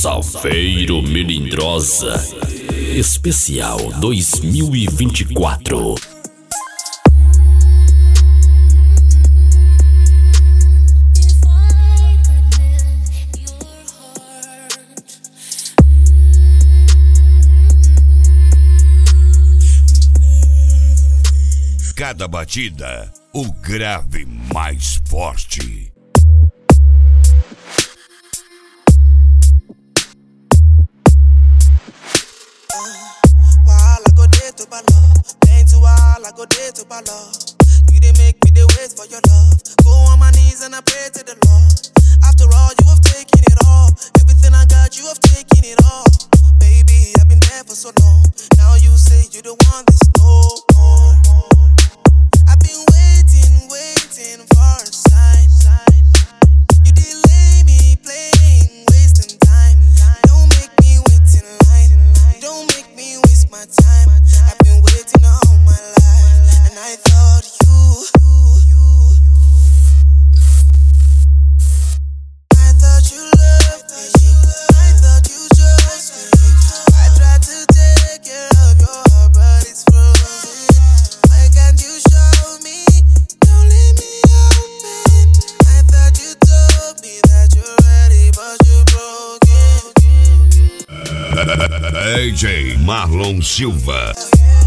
Salveiro Melindrosa Especial 2024. Cada batida, o grave mais forte. While I go there to balo, pain to while I go there to balo. You dey make me dey wait for your love. Go on my knees and I pray to the Lord. After all, you have taken it all. Everything I got, you have taken it all. Baby, I've been there for so long. Now you say you don't want this no more. I've been waiting for a sign. You delay me playing, wasting time. Don't make me wait in line. Don't make me waste my time. I've been waiting all my life, and I thought you loved me. I thought you chose me. I tried to take care of your heart, but it's frozen. Why can't you show me? Don't leave me open. I thought you told me that you're ready, but you're broken. AJ Marlon Silva. Oh, yeah.